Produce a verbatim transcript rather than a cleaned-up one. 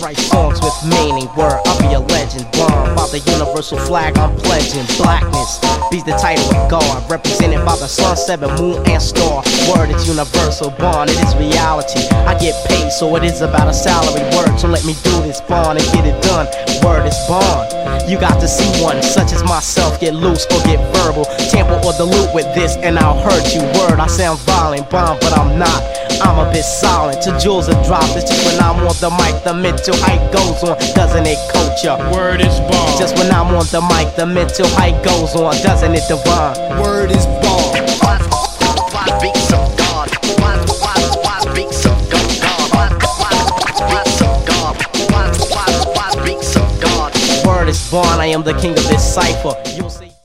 write songs with meaning. Word, I'll be a legend. Born by the universal flag, I'm pledging. Blackness be the title of God, represented by the sun, seven, moon, and star. Word is universal, born, it is reality. I get paid, so it is about a salary. Word, so let me do this, born and get it done. Word is born. You got to see one, such as myself, get loose or get verbal. Tamper or dilute with this, and I'll hurt you. Word, I sound violent, bomb, but I'm not. I'm a bit silent, to jewels are dropped. It's just when I'm on the mic, the mental height goes on, doesn't it, culture? Word is born. Just when I'm on the mic, the mental height goes on, doesn't it, divine? Word is born. Why, why speak so God? Why, why, why speak so God? Why, why, why speak so God? Why, why, why speak so God? Word is born, I am the king of this cipher. You'll see.